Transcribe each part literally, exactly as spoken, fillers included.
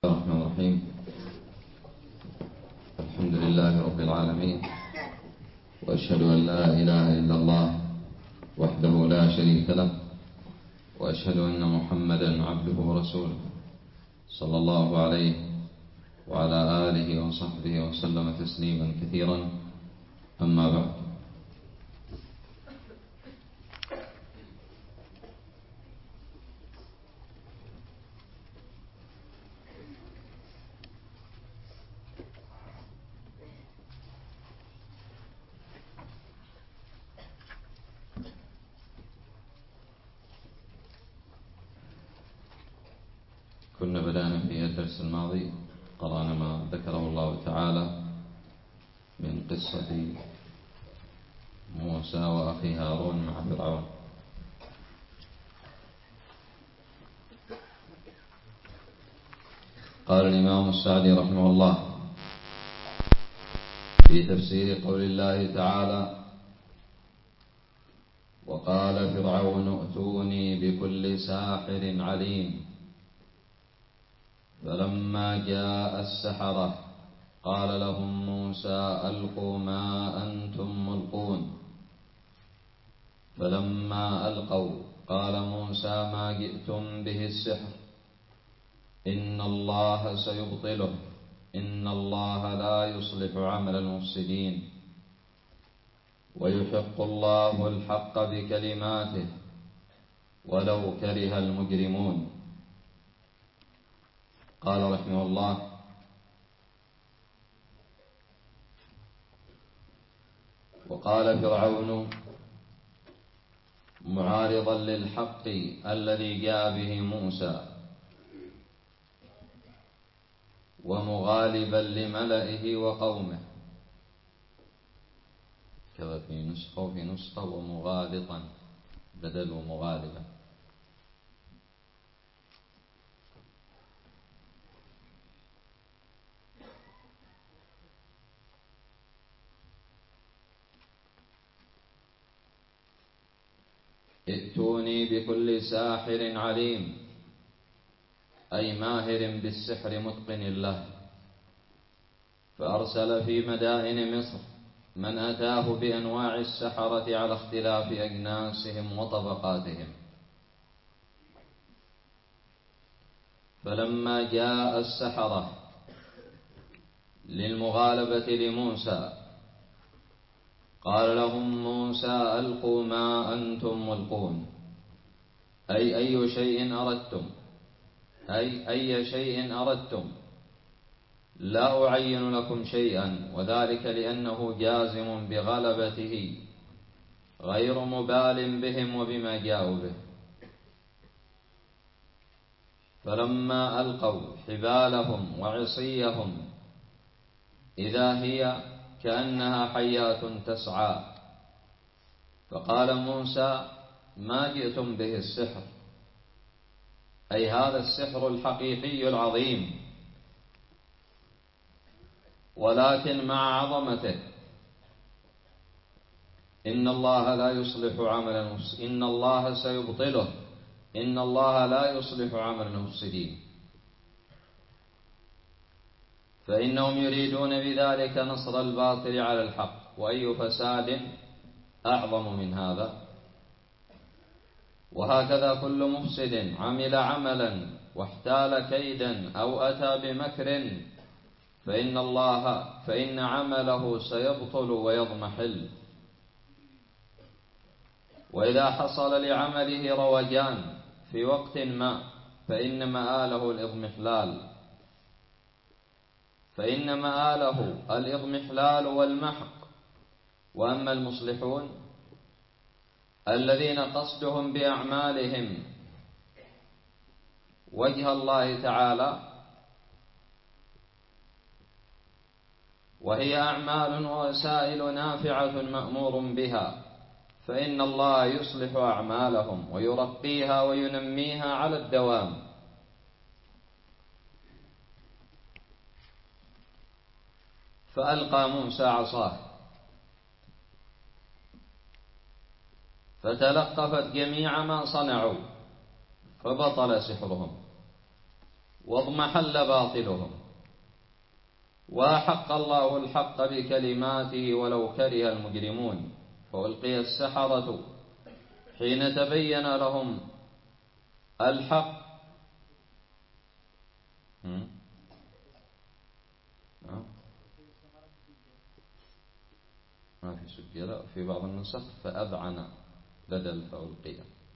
الرحمن الرحيم. الحمد لله رب العالمين، وأشهد أن لا إله إلا الله وحده لا شريك له، وأشهد أن محمدا عبده ورسوله صلى الله عليه وعلى آله وصحبه وسلم تسليما كثيرا. أما بعد، كنا بدأنا في الدرس الماضي قرأنا ما ذكره الله تعالى من قصة موسى وأخي هارون مع فرعون. قال الإمام السعدي رحمه الله في تفسير قول الله تعالى: وقال فرعون ائتوني بكل ساحر عليم. فلما جاء السحرة قال لهم موسى ألقوا ما أنتم ملقون. فلما ألقوا قال موسى ما جئتم به السحر، إن الله سيبطله، إن الله لا يصلح عمل المفسدين، ويحق الله الحق بكلماته ولو كره المجرمون. قال رحمه الله: وقال فرعون معارضا للحق الذي جاء به موسى، ومغالبا لملئه وقومه، كذا في نسخة وفي نسخة ومغالطا بدل ومغالبا. ائتوني بكل ساحر عليم، أي ماهر بالسحر متقن له. فأرسل في مدائن مصر من أتاه بأنواع السحرة على اختلاف أجناسهم وطبقاتهم. فلما جاء السحرة للمغالبة لموسى قال لهم موسى ألقوا ما أنتم ملقون، أي أي شيء أردتم، أي أي شيء أردتم، لا أعين لكم شيئا، وذلك لأنه جازم بغلبته غير مبال بهم وبما جاءوا به. فلما ألقوا حبالهم وعصيهم إذا هي كأنها حيات تسعى. فقال موسى ما جئتم به السحر، أي هذا السحر الحقيقي العظيم، ولكن مع عظمته إن الله لا يصلح عمل المفسدين، إن الله سيبطله، إن الله لا يصلح عمل المفسدين. فإنهم يريدون بذلك نصر الباطل على الحق، وأي فساد أعظم من هذا. وهكذا كل مفسد عمل عملا واحتال كيدا أو أتى بمكر فإن الله فإن عمله سيبطل ويضمحل. وإذا حصل لعمله روجان في وقت ما فإن مآله الإضمحلال فإن مآله الإضمحلال والمحق. وأما المصلحون الذين قصدهم بأعمالهم وجه الله تعالى، وهي أعمال ووسائل نافعة مأمور بها، فإن الله يصلح أعمالهم ويرقيها وينميها على الدوام. فألقى موسى عصاه فتلقفت جميع ما صنعوا فبطل سحرهم. واضمحل باطلهم، وأحق الله الحق بكلماته ولو كره المجرمون. فألقي السحرة حين تبين لهم الحق ما في سجل في بعض النسخ فأذعن بدل فألقي،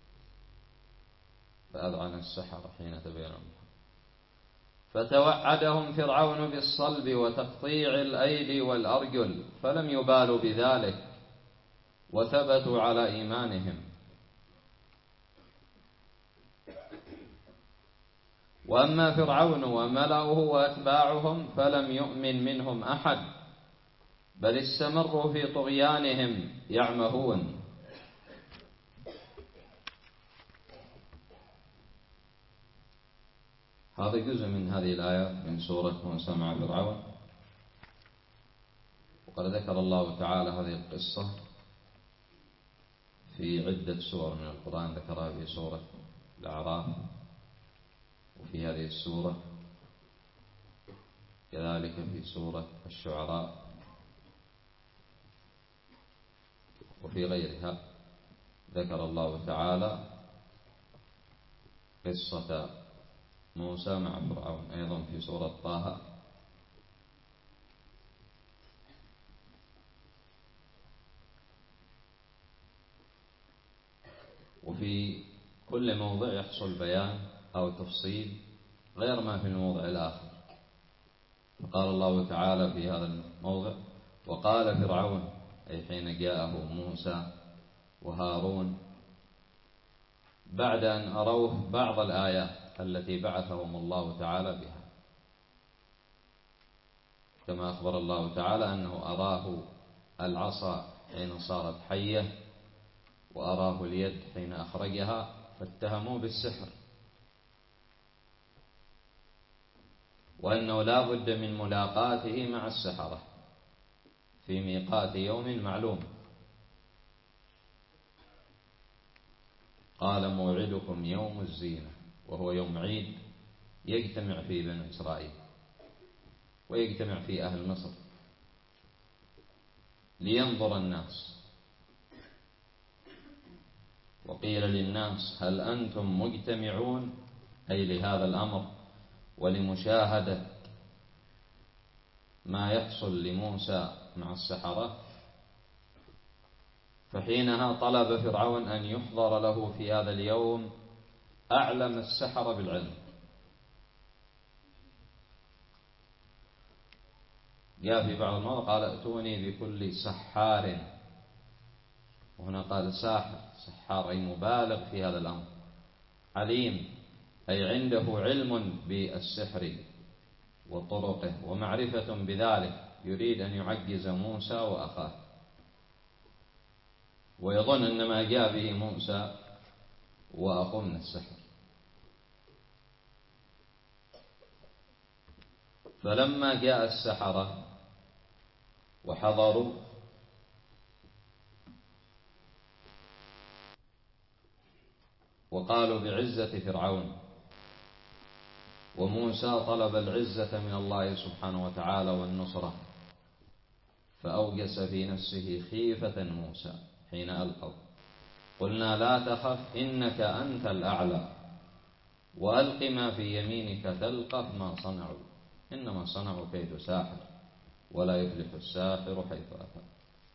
فأذعن السحرة حين تبين لهم الحق. فتوعدهم فرعون بالصلب وتقطيع الأيدي والأرجل فلم يبالوا بذلك وثبتوا على إيمانهم. وأما فرعون وملأه وأتباعهم فلم يؤمن منهم أحد، بل استمروا في طغيانهم يعمهون. هذا جزء من هذه الآية من سورة موسى مع فرعون. وقد ذكر الله تعالى هذه القصة في عدة سور من القرآن، ذكرها في سورة الأعراف وفي هذه السورة، كذلك في سورة الشعراء وفي غيرها. ذكر الله تعالى قصة موسى مع فرعون أيضا في سورة طه. وفي كل موضع يحصل بيان أو تفصيل غير ما في الموضع الآخر. فقال الله تعالى في هذا الموضع: وقال فرعون، أي حين جاءه موسى وهارون بعد أن أروه بعض الآيات التي بعثهم الله تعالى بها، كما أخبر الله تعالى أنه أراه العصا حين صارت حية، وأراه اليد حين أخرجها، فاتهموه بالسحر، وأنه لا بد من ملاقاته مع السحرة في ميقات يوم معلوم. قال: موعدكم يوم الزينة، وهو يوم عيد يجتمع فيه بنو إسرائيل ويجتمع فيه أهل مصر لينظر الناس. وقيل للناس: هل أنتم مجتمعون؟ أي لهذا الأمر ولمشاهدة ما يحصل لموسى مع السحرة. فحينها طلب فرعون أن يحضر له في هذا اليوم أعلم السحرة بالعلم. جاء في بعض المواضع قال: ائتوني بكل سحار، وهنا قال ساحر. سحار أي مبالغ في هذا الأمر، عليم أي عنده علم بالسحر وطرقه ومعرفة بذلك، يريد أن يعجز موسى وأخاه، ويظن أن ما جاء به موسى وأخوه من السحر. فلما جاء السحرة وحضروا وقالوا بعزة فرعون، وموسى طلب العزة من الله سبحانه وتعالى والنصرة، فأوجس في نفسه خيفة موسى حين ألقوا. قلنا: لا تخف إنك أنت الأعلى، وألق ما في يمينك تلقف ما صنعوا، إنما صنعوا كيد ساحر، ولا يفلح الساحر حيث أتى.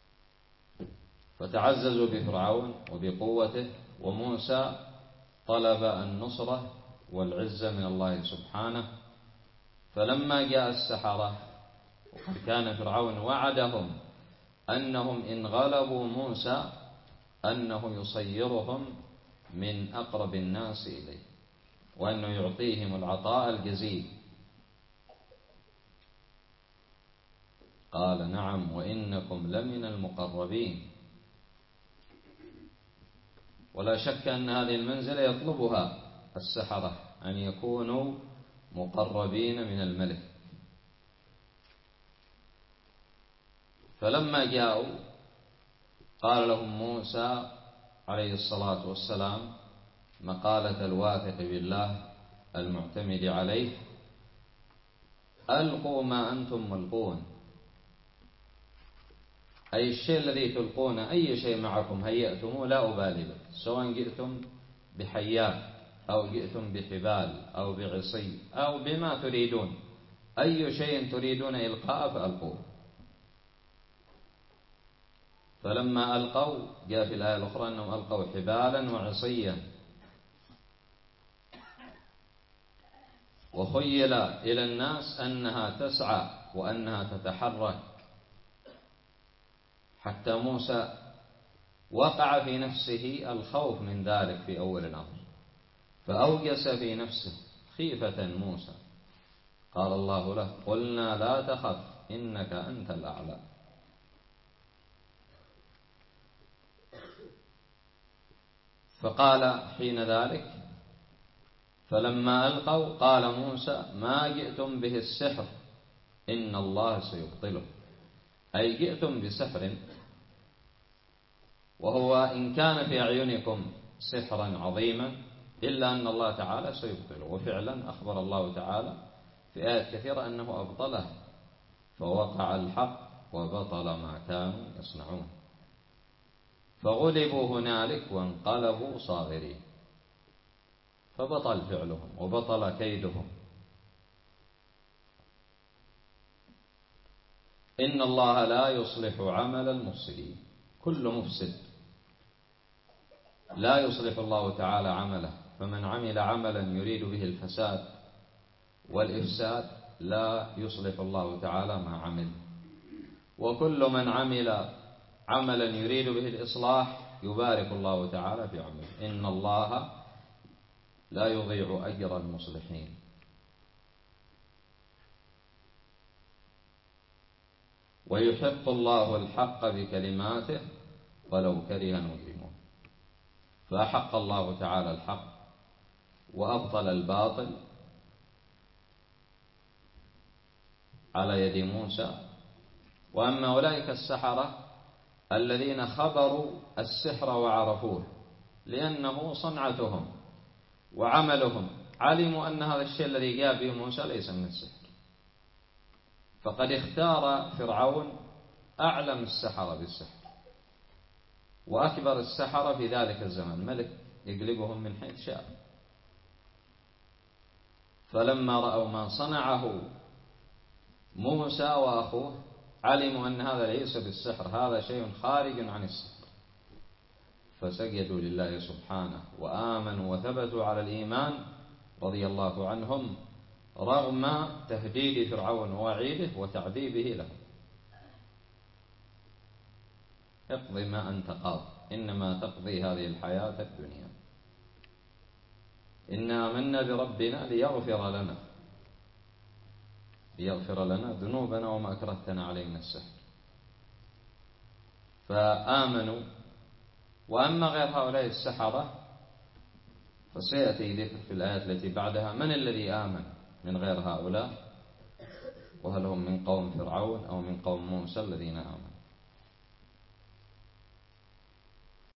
فتعززوا بفرعون وبقوته، وموسى طلب النصرة والعزة من الله سبحانه. فلما جاء السحرة، وقد كان فرعون وعدهم أنهم إن غلبوا موسى أنه يصيرهم من أقرب الناس إليه، وأنه يعطيهم العطاء الجزيل. قال: نعم وإنكم لمن المقربين. ولا شك أن هذه المنزلة يطلبها السحرة، أن يكونوا مقربين من الملك. فلما جاءوا قال لهم موسى عليه الصلاة والسلام مقالة الواثق بالله: المعتمد عليه: ألقوا ما أنتم ملقون، أي الشيء الذي تلقون، أي شيء معكم هيأتموه لا أبالي به، سواء جئتم بحيات أو جئتم بحبال أو بعصي أو بما تريدون، أي شيء تريدون إلقاء فألقوه. فلما ألقوا، جاء في الآية الأخرى أنهم ألقوا حبالا وعصيا، وخيل إلى الناس أنها تسعى وأنها تتحرك، حتى موسى وقع في نفسه الخوف من ذلك في أول الأمر، فأوجس في نفسه خيفة موسى، قال الله له: قلنا لا تخف إنك أنت الأعلى. فقال حين ذلك: فلما ألقوا قال موسى: ما جئتم به السحر إن الله سيبطله، أي جئتم بسحر، وهو إن كان في أعينكم سحرا عظيما إلا أن الله تعالى سيبطله. وفعلا أخبر الله تعالى في آيات كثيرة أنه أبطله، فوقع الحق وبطل ما كانوا يصنعون، فغلبوا هنالك وانقلبوا صاغرين، فبطل فعلهم وبطل كيدهم. إن الله لا يصلح عمل المفسدين، كل مفسد لا يصلح الله تعالى عمله، فمن عمل عملا يريد به الفساد والإفساد لا يصلح الله تعالى ما عمل، وكل من عمل عملا يريد به الإصلاح يبارك الله تعالى في عمله. إن الله لا يضيع أجر المصلحين. ويحق الله الحق بكلماته ولو كره المجرمون، فأحق الله تعالى الحق وأبطل الباطل على يد موسى. وأما أولئك السحرة الذين خبروا السحر وعرفوه لأنه صنعتهم وعملهم، علموا أن هذا الشيء الذي جاء به موسى ليس من السحر، فقد اختار فرعون أعلم السحرة بالسحر وأكبر السحرة في ذلك الزمن، ملك يقلبهم من حيث شاء. فلما رأوا ما صنعه موسى وأخوه علموا أن هذا ليس بالسحر، هذا شيء خارج عن السحر، فسجدوا لله سبحانه وآمنوا وثبتوا على الإيمان رضي الله عنهم، رغم تهديد فرعون ووعيده وتعذيبه لهم. اقض ما أنت قاض إنما تقضي هذه الحياة الدنيا، إنا آمنا بربنا ليغفر لنا ليغفر لنا ذنوبنا وما أكرهتنا عليه من السحر. فآمنوا. وأما غير هؤلاء السحرة فسيأتي ذكر في الآيات التي بعدها من الذي آمن من غير هؤلاء، وهل هم من قوم فرعون أو من قوم موسى الذين آمنوا.